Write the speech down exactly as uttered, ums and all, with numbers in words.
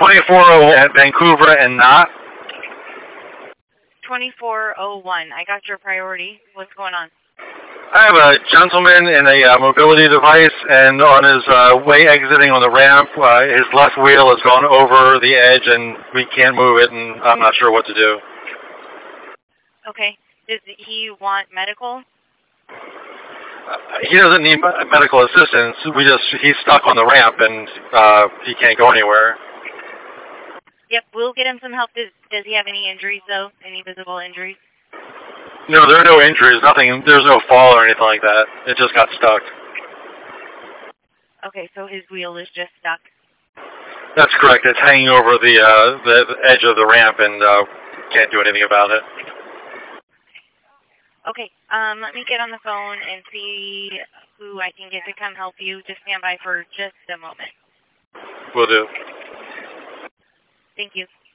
twenty-four oh one at Vancouver and not. twenty-four oh one. I got your priority. What's going on? I have a gentleman in a uh, mobility device, and on his uh, way exiting on the ramp, uh, his left wheel has gone over the edge, and we can't move it, and I'm not sure what to do. Okay. Does he want medical? Uh, he doesn't need medical assistance. We just he's stuck on the ramp, and uh, he can't go anywhere. Yep, we'll get him some help. Does, does he have any injuries, though? Any visible injuries? No, there are no injuries. Nothing. There's no fall or anything like that. It just got stuck. Okay, so his wheel is just stuck. That's correct. It's hanging over the uh, the edge of the ramp, and uh, can't do anything about it. Okay, um, let me get on the phone and see who I can get to come help you. Just stand by for just a moment. Will do. Thank you.